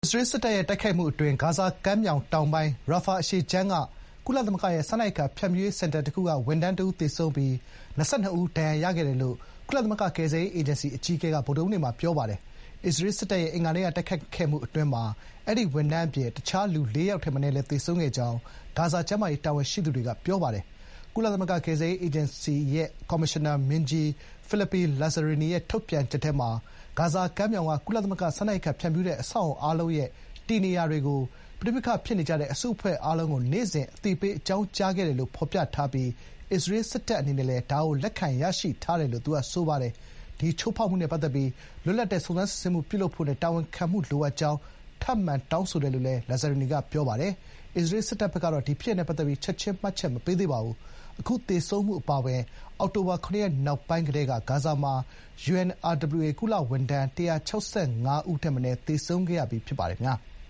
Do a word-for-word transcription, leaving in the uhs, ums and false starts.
အစ္စရေးစစ်တပ်ရဲ့တိုက်ခိုက်မှုအတွင်းဂါဇာကမ်းမြောင်တောင်ပိုင်းရာဖာအရှေ့ခြမ်းကကုလသမဂ္ဂရဲ့စားနပ်ရိက္ခာဖြန့်ဖြူးရေးစင်တာတခုကဝန်ထမ်းတဦးသေဆုံးပြီး၂၂ဦးဒဏ်ရာရခဲ့တယ်လို့ကုလသမဂ္ဂကယ်ဆယ်ရေးအေဂျင်စီအကြီးအကဲကဗုဒ္ဓဟူးနေ့မှာပြောပါတယ်။အစ္စရေးစစ်တပ်ရဲ့အင်္ဂါနေ့ကတိုက်ခိုက်ခဲ့မှုအတွင်းအဲဒီဝန်ထမ်းအပြင်အခြားလူလေးယောက်ထက်မနည်းလည်းသေဆုံးခဲ့ကြောင်းဂါဇာကျန်းမာရေးတာဝန်ရှိသူတွေကပြောပါတယ်။ကုလသမဂ္ဂကယ်ဆယ်ရေးအေဂျင်စီရဲ့ကော်မရှင်နာမင်းကြီး Philippe Lazzarini ရဲ့ထုတ်ပြန်ချက်ထဲမှာဂါဇာကမ်းမြောင်ကကုလသမဂ္ဂစားနပ်ရိက္ခာဖြန့်ဖြူးတဲ့အဆောက်အအုံအားလုံးရဲ့တည်နေရာတွေကိုပဋိပက္ခဖြစ်နေကြတဲ့အစုအဖွဲ့အားလုံးကိုနေ့စဉ်အသိပေးအကြောင်းကြားခဲ့တယ်လို့ဖော်ပြထားပြီးအစ္စရေးစစ်တပ်အနေနဲ့လည်းဒါကိုလက်ခံရရှိထားတယ်လို့သူကဆိုပါတယ်။ဒီချိုးဖောက်မှုနဲ့ပတ်သက်ပြီးလွတ်လပ်တဲ့စုံစမ်းစစ်ဆေးမှုပြုလုပ်ဖို့နဲ့တာဝန်ခံမှုလိုအပ်ကြောင်းထပ်မံတောင်းဆိုတယ်လို့လည်း Lazzarini ကပြောပါတယ်။အစ္စရေးစစ်တပ်ဘက်ကတော့ဒီဖြစ်ရပ်နဲ့ပတ်သက်ပြီးချက်ချင်းမှတ်ချက်မပေးသေးပါဘူး။အခုသေဆုံးမှုအပါအဝင်အောက်တိုဘာ၇ရက်နောက်ပိုင်းကတည်းကဂါဇာမှာ ယူ အင် အာር ဒဘလျူ အေ ကုလဝန်ထမ်း၁၆၅ဦးထက်မနည်းသေဆုံးခဲ့ရပြီးဖြစ်ပါတယ်ခင်ဗျာ။